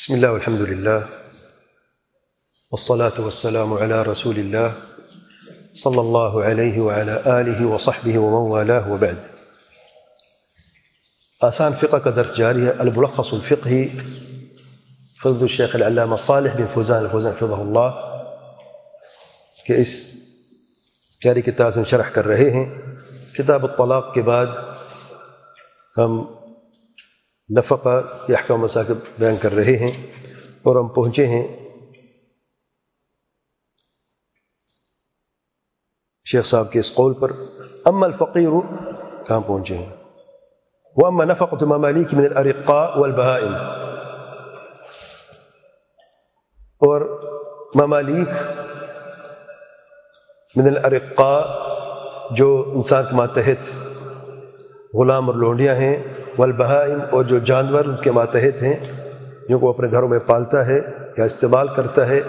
بسم الله والحمد لله والصلاة والسلام على رسول الله صلى الله عليه وعلى آله وصحبه ومن والاه وبعد. آسان فقہ کا درس جاری ہے. الملخص الفقہی فضل الشیخ العلامہ صالح بن فوزان الفوزان حفظہ اللہ کہ اس جاری کتاب سے شرح کر رہے ہیں. کتاب الطلاق کے بعد ہم نفقہ کے احکام مسائل بیان کر رہے ہیں اور ہم پہنچے ہیں شیخ صاحب کے اس قول پر. اما الفقیر کہاں پہنچے ہیں؟ واما نفقة مماليك من الارقاء والبهائم. اور مماليك من الارقاء جو انسان کے ماتحت غلام اور لونڈیاں ہیں، والبہائم اور جو جانور ان کے ماتحت ہیں جن کو اپنے گھروں میں پالتا ہے یا استعمال کرتا ہے،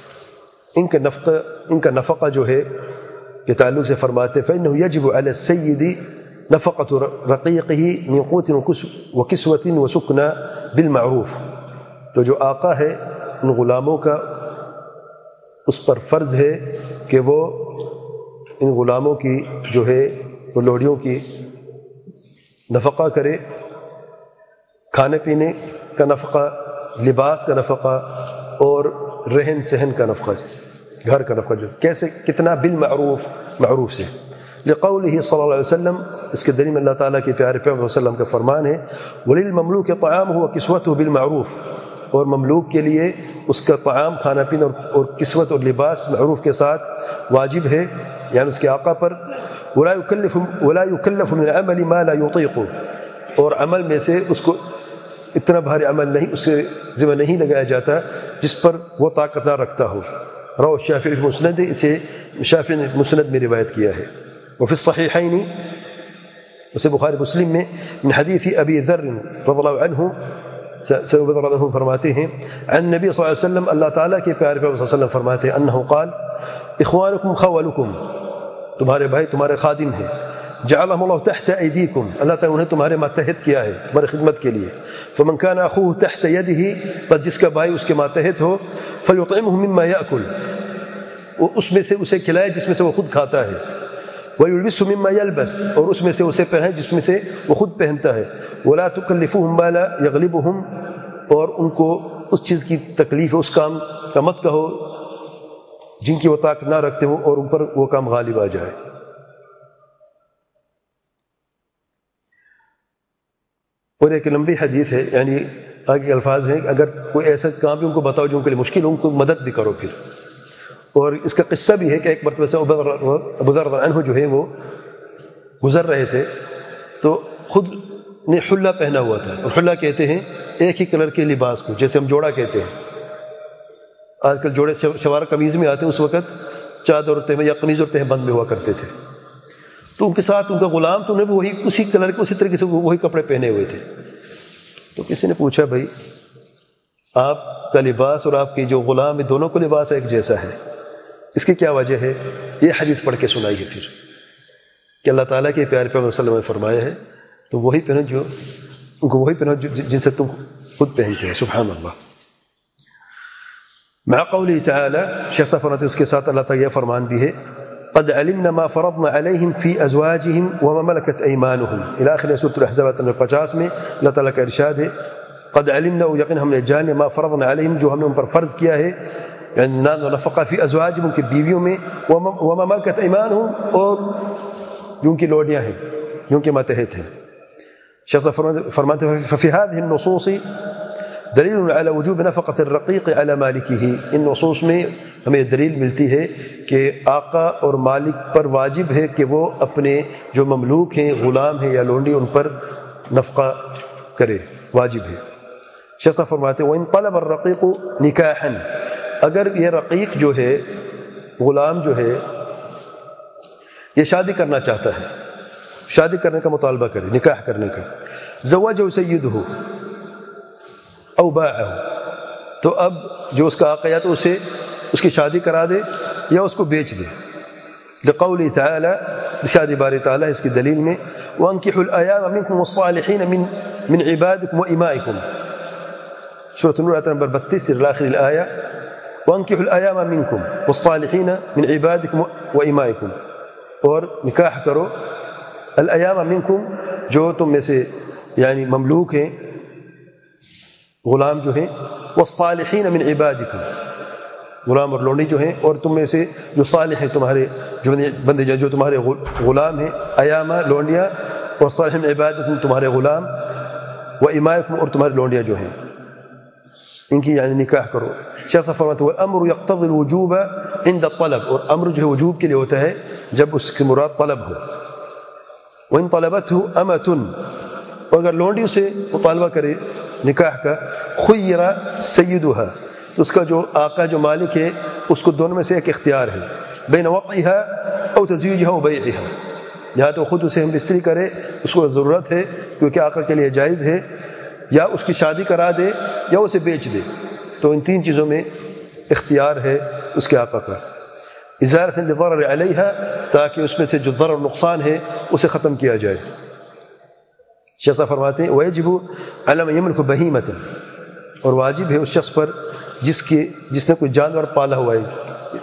ان کا نفقہ جو ہے کے تعلق سے فرماتے فإنه يجب على السيد نفقة رقيقه من قوت وكسوة وسكنى بالمعروف. تو جو آقا ہے ان غلاموں کا اس پر فرض ہے کہ وہ ان غلاموں کی جو ہے وہ لوڑیوں کی نفقہ کرے، کھانے پینے کا نفقہ، لباس کا نفقہ اور رہن سہن کا نفقہ، گھر کا نفقہ. جو کیسے کتنا؟ بالمعروف، معروف سے. لقولہ صلی اللہ علیہ وسلم، اس کے دلیل میں اللہ تعالیٰ کے پیارے پیغمبر صلی اللہ علیہ وسلم کا فرمان ہے وَلِلْمَمْلُوكِ طَعَامُهُ وَكِسْوَتُهُ بِالْمَعْرُوف. اور مملوک کے لیے اس کا طعام، کھانا پینا اور کسوت اور لباس معروف کے ساتھ واجب ہے، یعنی اس کے آقا پر. ولا يكلف من العمل ما لا يطيق. اور عمل میں سے اس کو اتنا بھاری عمل نہیں، اس سے ذمہ نہیں لگایا جاتا جس پر وہ طاقت نہ رکھتا ہو. رواه الشافعی فی مسند، اسے شافعی نے مسند میں روایت کیا ہے. وفي الصحيحين، اسے بخاری مسلم میں من حدیث ابی ذر رضی اللہ عنہ فرماتے ہیں عن نبی صلی اللہ علیہ وسلم، اللہ تعالیٰ کے پیارے پیغمبر صلی اللہ علیہ وسلم فرماتے ہیں انہ قال اخوانکم خولکم، تمہارے بھائی تمہارے خادم ہیں. جعلهم اللہ تحت ایدیکم، اللہ تعالیٰ انہیں تمہارے ماتحت کیا ہے تمہاری خدمت کے لیے. فمن كان اخوه تحت يده، بس جس کا بھائی اس کے ماتحت ہو، فليطعمه مما يأكل، وہ اس میں سے اسے کھلائے جس میں سے وہ خود کھاتا ہے. وَيُلْبِسُ مِمَّا يَلْبَسُ، اور اس میں سے اسے پہنے جس میں سے وہ خود پہنتا ہے. وَلَا تُكَلِّفُهُمْ مَا لَا يَغْلِبُهُمْ، اور ان کو اس چیز کی تکلیف، اس کام کا مت کہو جن کی وہ طاقت نہ رکھتے ہو اور ان پر وہ کام غالب آ جائے. اور ایک لمبی حدیث ہے، یعنی آگے کے الفاظ ہیں اگر کوئی ایسا کام بھی ان کو بتاؤ جو ان کے لیے مشکل ہو، ان کو مدد بھی کرو پھر. اور اس کا قصہ بھی ہے کہ ایک مرتبہ سے ابو ذر عنہ جو ہے وہ گزر رہے تھے تو خود نے حلہ پہنا ہوا تھا. اور حلہ کہتے ہیں ایک ہی کلر کے لباس کو، جیسے ہم جوڑا کہتے ہیں. آج کل جوڑے شلوار قمیض میں آتے ہیں، اس وقت چادر اور تہمہ یا قمیض اور تہہ بند میں ہوا کرتے تھے. تو ان کے ساتھ ان کا غلام تو انہیں بھی وہی اسی کلر کے، اسی طریقے سے وہی کپڑے پہنے ہوئے تھے. تو کسی نے پوچھا بھائی آپ کا لباس اور آپ کی جو غلام ہے دونوں کو لباس ایک جیسا ہے، اس کی کیا وجہ ہے؟ یہ حدیث پڑھ کے سنائی ہے پھر کہ اللہ تعالیٰ کے پیارے پیغمبر صلی اللہ علیہ وسلم نے فرمایا ہے تو وہی پہنو جو ان کو وہی پہنو جن سے تم خود پہنتے ہیں. سبحان اللہ. مع قوله تعالی، شیخ صاحب فرماتے اس کے ساتھ اللہ تعالیٰ یہ فرمان بھی ہے قد علمنا ما فرضنا عليهم في ازواجهم وما ملكت ايمانهم الى اخر سورۃ الاحزاب 50 میں اللہ تعالیٰ کا ارشاد ہے قد علمنا، یقین ہم نے جان لیا، ما فرضنا عليهم، جو ہم نے ان پر فرض کیا ہے، یعنی نفقہ فی ازواجہم، ان کی بیویوں میں، وما ملکت ایمانہم، اور جو ان کی لوڈیاں ہیں جو ان کے ماتحت ہیں. شیخ فرماتے ہیں ففی هذه النصوص دلیل علی وجوب نفقۃ الرقیق علی مالکہ. ان نصوص میں ہمیں دلیل ملتی ہے کہ آقا اور مالک پر واجب ہے کہ وہ اپنے جو مملوک ہیں، غلام ہیں یا لونڈی، ان پر نفقہ کرے، واجب ہے. شیخ فرماتے ہیں وَإِن طَلَبَ الرَّقِيقُ نِكَاحًا، اگر یہ رقیق جو ہے، غلام جو ہے، یہ شادی کرنا چاہتا ہے، شادی کرنے کا مطالبہ کرے، نکاح کرنے کا، زوجہ سیدہ او باعہ، تو اب جو اس کا آقا یا تو اسے اس کی شادی کرا دے یا اس کو بیچ دے. لقوله تعالی، ارشاد باری تعالی اس کی دلیل میں وَأَنكِحُوا الْأَيَامَ مِنكُمْ وَالصَّالِحِينَ مِنْ عِبَادِكُمْ وَإِمَائِكُمْ. سورۃ النور آیت نمبر 32 سے آخر الآیہ وَأَنكِحُوا الْأَيَامَ مِنكُمْ وَالصَّالِحِينَ مِنْ عِبَادِكُمْ وَإِمَائِكُمْ، اور نکاح کرو الایام منکم، جو تم میں سے یعنی مملوک ہیں، غلام جو ہیں، والصالحین من عبادکم، غلام اور لونڈی جو ہیں، اور تم میں سے جو صالح ہیں تمہارے جو بندے جو تمہارے غلام ہیں، ایامہ لونڈیاں، اور صالح من عبادکم تمہارے غلام، وامائکم اور تمہارے لونڈیاں جو ہیں، ان کی یعنی نکاح کرو۔ شیخ صاحب فرماتے ہیں والامر یقتضی الوجوب عند الطلب، اور امر جو ہے وجوب کے لیے ہوتا ہے جب اس سے مراد طلب ہو۔ وَإِن طَلَبَتْهُ أَمَةٌ، اور اگر لونڈی اسے مطالبہ کرے نکاح کا، خُيِّرَ سَيِّدُهَا، تو اس کا جو آقا جو مالک ہے اس کو دونوں میں سے ایک اختیار ہے، بین وقعها او تزویجها و بیعها، یا تو خود اسے ہم بستری کرے، اس کو ضرورت ہے کیونکہ آقا کے لیے جائز ہے، یا اس کی شادی کرا دے یا اسے بیچ دے، تو ان تین چیزوں میں اختیار ہے اس کے آقا کا۔ ازالۃ للضرر علیہا، تاکہ اس میں سے جو ضرر نقصان ہے اسے ختم کیا جائے۔ شیخ صاحب فرماتے ہیں ویجب علی من یملک بہیمۃ، اور واجب ہے اس شخص پر جس نے کوئی جانور پالا ہوا ہے،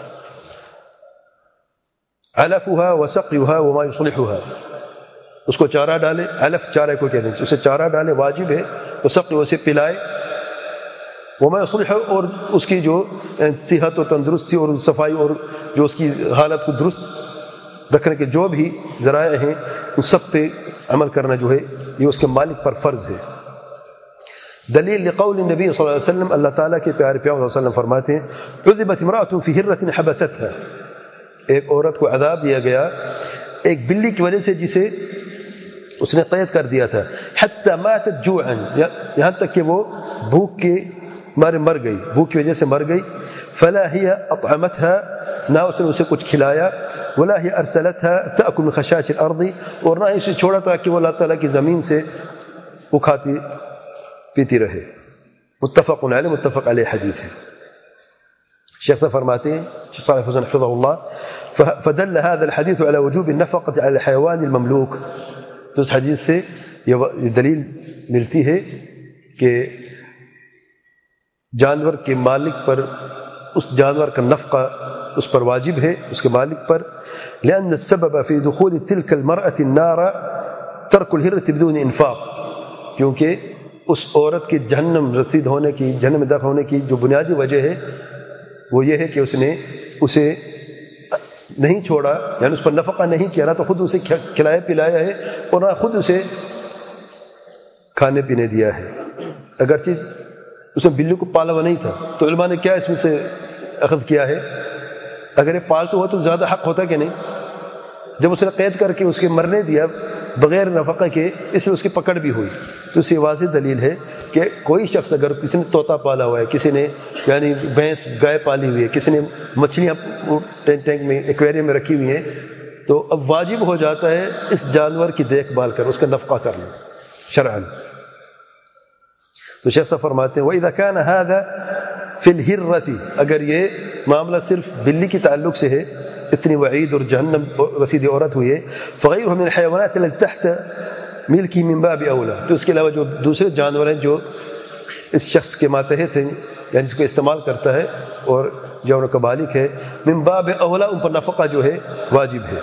علفها وسقيها وما يصلحها، اس کو چارہ ڈالے، علف چارہ کو کہتے ہیں، اسے چارہ ڈالے واجب ہے، وسقي اسے پلائے، وما يصلحه اور اس کی جو صحت و تندرستی اور صفائی اور جو اس کی حالت کو درست رکھنے کے جو بھی ذرائع ہیں ان سب پہ عمل کرنا جو ہے یہ اس کے مالک پر فرض ہے۔ دلیل لقول النبی صلی اللہ علیہ وسلم، اللہ تعالیٰ کے پیارے پیغمبر صلی اللہ علیہ وسلم فرماتے ہیں عذبت امرأة فی ہرة حبستها، ایک عورت کو عذاب دیا گیا ایک بلی کی وجہ سے جسے اس نے قید کر دیا تھا، حتی ماتت جوعا، یہاں تک کہ وہ بھوک کے مارے مر گئی، بھوک کی وجہ سے مر گئی، فلا ہی اطعمتها، نہ اس نے اسے کچھ کھلایا، ولا ہی ارسلتها تأکل من خشاش الارض، اور نہ اسے چھوڑا تھا کہ وہ اللہ تعالیٰ کی زمین سے وہ کھاتی پیتی رہے۔ متفق علیہ، متفق علیہ حدیث ہے۔ شیخ صاحب فرماتے ہیں شیخ صالح حسین حفظہ اللہ فدل هذا الحديث على وجوب النفقة على الحيوان المملوک، تو اس حدیث سے یہ دلیل ملتی ہے کہ جانور کے مالک پر اس جانور کا نفقہ اس پر واجب ہے، اس کے مالک پر، لأن السبب في دخول تلك المرأة النار ترك الهرة بدون انفاق، کیونکہ اس عورت کی جہنم رسید ہونے کی، جہنم میں داخل ہونے کی جو بنیادی وجہ ہے وہ یہ ہے کہ اس نے اسے نہیں چھوڑا، یعنی اس پر نفقہ نہیں کیا، نہ تو خود اسے کھلایا پلایا ہے اور نہ خود اسے کھانے پینے دیا ہے۔ اگرچہ اس نے بلی کو پالا ہوا نہیں تھا تو علماء نے کیا اس میں سے اخذ کیا ہے، اگر یہ پالتو ہوا تو زیادہ حق ہوتا کہ نہیں، جب اس نے قید کر کے اس کے مرنے دیا بغیر نفقہ کے، اس لیے اس کی پکڑ بھی ہوئی، تو اس سے واضح دلیل ہے کہ کوئی شخص اگر کسی نے طوطا پالا ہوا ہے، کسی نے یعنی بھینس گائے پالی ہوئی ہے، کسی نے مچھلیاں ٹینک میں ایکویریم میں رکھی ہوئی ہیں، تو اب واجب ہو جاتا ہے اس جانور کی دیکھ بھال کر اس کا نفقہ کرنا شرعاً۔ تو شیخ صاحب فرماتے ہیں وَإِذَا كَانَ هَذَا فِي الْهِرَّةِ، اگر یہ معاملہ صرف بلی کی تعلق سے ہے، اتنی وعید اور جہنم رسید عورت ہوئی ہے، فَغَيْرُهُ مِنَ الْحَيَوَانَاتِ الَّتِي تَحْتَ مِلْكِهِ مِنْ بَابِ أَوْلَى، تو اس کے علاوہ جو دوسرے جانور ہیں جو اس شخص کے ماتحت ہیں، یعنی اس کو استعمال کرتا ہے اور جو ان کا مالک ہے، من باب اولا ان پر نفقہ جو ہے واجب ہے۔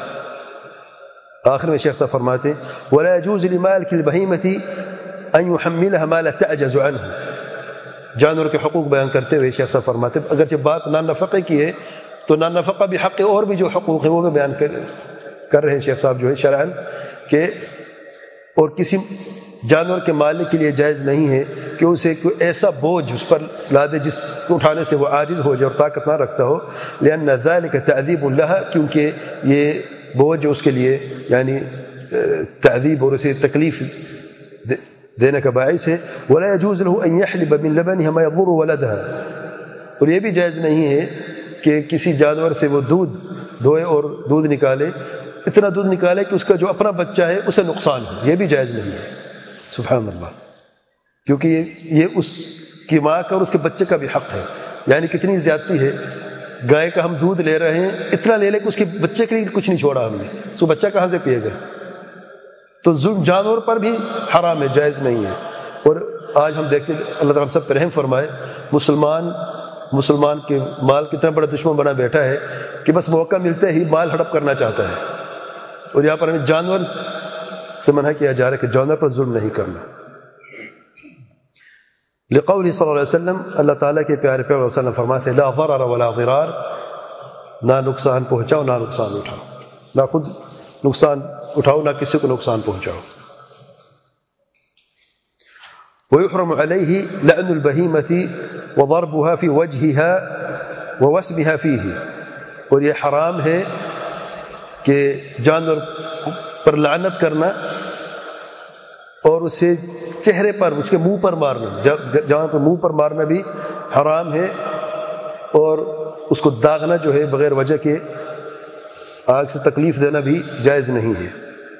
آخر میں شیخ صاحب فرماتے ہیں وَلَا يَجُوزُ لِمَالِكِ الْبَهِيمَةِ أَن يُحَمِّلَهَا مَا لَا تَعْجَزُ عَنْهُ، جانور کے حقوق بیان کرتے ہوئے شیخ صاحب فرماتے ہیں اگرچہ بات نان نفقے کی ہے تو نان نفقہ بھی حق اور بھی جو حقوق ہیں وہ بھی بیان کر رہے ہیں شیخ صاحب جو ہے شرعاً، کہ اور کسی جانور کے مالک کے لیے جائز نہیں ہے کہ اسے کوئی ایسا بوجھ اس پر لا دے جس کو اٹھانے سے وہ عاجز ہو جائے اور طاقت نہ رکھتا ہو، لأن ذلك تعذیب لها، کیونکہ یہ بوجھ اس کے لیے یعنی تعذیب اور اسے تکلیف دینے کا باعث ہے۔ ولا يجوز له ان يحلب من لبنها ما يضر ولدها، اور یہ بھی جائز نہیں ہے کہ کسی جانور سے وہ دودھ دھوئے اور دودھ نکالے، اتنا دودھ نکالے کہ اس کا جو اپنا بچہ ہے اسے نقصان ہو، یہ بھی جائز نہیں ہے۔ سبحان اللہ، کیونکہ یہ اس کی ماں کا اور اس کے بچے کا بھی حق ہے، یعنی کتنی زیادتی ہے، گائے کا ہم دودھ لے رہے ہیں اتنا لے لے کہ اس کے بچے کے لیے کچھ نہیں چھوڑا ہم نے، اس کو بچہ کہاں سے پیے گا، تو ظلم جانور پر بھی حرام ہے، جائز نہیں ہے۔ اور آج ہم دیکھتے ہیں، اللہ تعالیٰ ہم سب پہ رحم فرمائے، مسلمان کے مال کتنا بڑا دشمن بنا بیٹھا ہے کہ بس موقع ملتے ہی مال ہڑپ کرنا چاہتا ہے. اور یہاں پر ہمیں جانور سے منع کیا جا رہا ہے کہ جانور پر ظلم نہیں کرنا. لقول صلی اللہ علیہ وسلم، اللہ تعالیٰ کے پیارے پیغمبر وسلم فرماتے ہیں لا ضرر ولا ضرار، نہ نقصان پہنچاؤ نہ نقصان اٹھاؤ، نہ خود نقصان اٹھاؤ نہ کسی کو نقصان پہنچاؤ. ويحرم عليه لعن البهيمة وضربها في وجهها ووسمها فيه، اور یہ حرام ہے کہ جانور پر لعنت کرنا اور اسے چہرے پر، اس کے منہ پر مارنا، جہاں پر منہ پر مارنا بھی حرام ہے، اور اس کو داغنا جو ہے بغیر وجہ کے آگ سے تکلیف دینا بھی جائز نہیں ہے.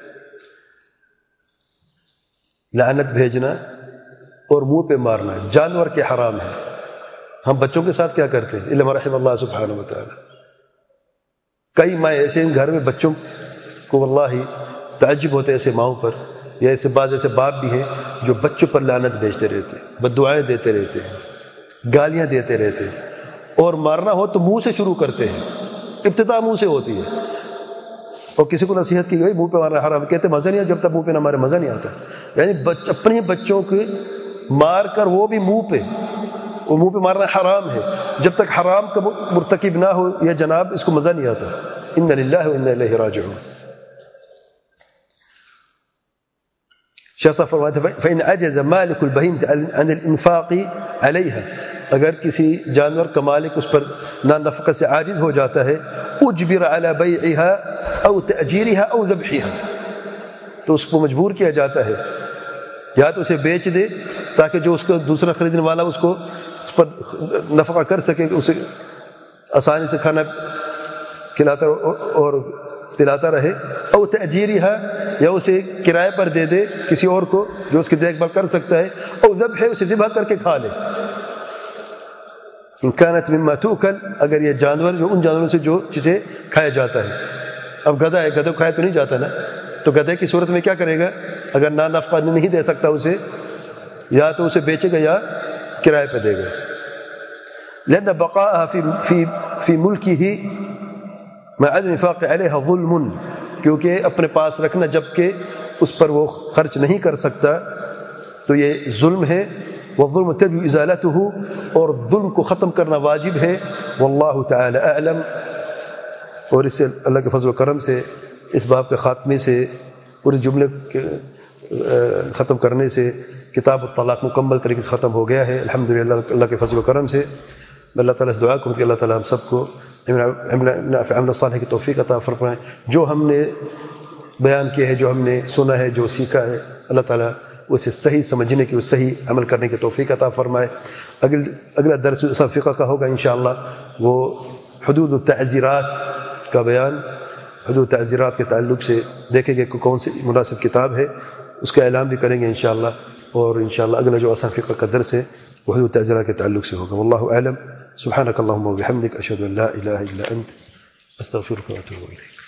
لعنت بھیجنا اور منہ پہ مارنا جانور کے حرام ہے. ہم بچوں کے ساتھ کیا کرتے ہیں؟ الا ما رحم اللہ سبحانہ و تعالی. کئی ماں ایسے ہیں گھر میں بچوں کو واللہ تعجب ہوتے ایسے ماؤں پر، یا ایسے بعض ایسے باپ بھی ہیں جو بچوں پر لعنت بھیجتے رہتے ہیں، بددعائیں دیتے رہتے ہیں، گالیاں دیتے رہتے ہیں، اور مارنا ہو تو منہ سے شروع کرتے ہیں. ابتدا منہ سے ہوتی ہے. اور کسی کو نصیحت کی گئی منہ پہ مارنا حرام، کہتے مزہ نہیں آتا، جب تک منہ پہ نہ مارے مزہ نہیں آتا. یعنی اپنے بچوں کے مار کر وہ بھی منہ پہ، وہ منہ پہ مارنا حرام ہے. جب تک حرام کا مرتکب نہ ہو یا جناب اس کو مزہ نہیں آتا. انا للہ و انا الیہ راجعون. شاہ صاحب فرماتے ہیں فإن عجز مالک البہیمة عن الانفاق علیہا، اگر کسی جانور کا مالک اس پر نفقہ سے عاجز ہو جاتا ہے، اجبر علی بیعہا او تأجیرہا او ذبحہا، تو اس کو مجبور کیا جاتا ہے یا تو اسے بیچ دے تاکہ جو اس کو دوسرا خریدنے والا اس کو اس پر نفقہ کر سکے، اسے آسانی سے کھانا کھلاتا اور پلاتا رہے، او تأجیرہا، یا اسے کرائے پر دے دے کسی اور کو جو اس کی دیکھ بھال کر سکتا ہے، او ذبح، اسے ذبح کر کے کھا لے. ان كانت مما تؤكل، اگر یہ جانور جو ان جانوروں سے جو جسے کھایا جاتا ہے. اب گدھا ہے، گدھا کھایا تو نہیں جاتا نا، تو گدھے کی صورت میں کیا کرے گا؟ اگر نہ نفقہ نہیں دے سکتا اسے، یا تو اسے بیچے گا یا کرائے پہ دے گا. لأن بقاءها في ملكه مع عدم الانفاق عليها ظلم، کیونکہ اپنے پاس رکھنا جبکہ اس پر وہ خرچ نہیں کر سکتا تو یہ ظلم ہے. والظلم تجب ازالته، اور ظلم کو ختم کرنا واجب ہے. واللہ تعالی اعلم. اور اس سے اللہ کے فضل و کرم سے اس باب کے خاتمے سے، پورے جملے ختم کرنے سے کتاب الطلاق مکمل طریقے سے ختم ہو گیا ہے الحمدللہ. اللہ کے فضل و کرم سے میں اللہ تعالیٰ سے دعا کروں کہ اللہ تعالیٰ ہم سب کو عمل صالح کی توفیق عطا فرمائے. جو ہم نے بیان کیا ہے، جو ہم نے سنا ہے، جو سیکھا ہے، اللہ تعالیٰ اسے صحیح سمجھنے کی، صحیح عمل کرنے کی توفیق عطا فرمائے. اگلا درس اصول فقہ کا ہوگا انشاءاللہ، وہ حدود التعزیرات کا بیان. حدود تعزیرات کے تعلق سے دیکھیں گے کہ کون سی مناسب کتاب ہے، اس کا اعلان بھی کریں گے انشاءاللہ. اور انشاءاللہ اگلا جو اصول فقہ کا درس ہے وہ حدود تعزیرات کے تعلق سے ہوگا. واللہ اعلم. سبحانک اللہم و بحمدک، اشہد ان لا الہ الا انت، استغفرک و اتوب الیک.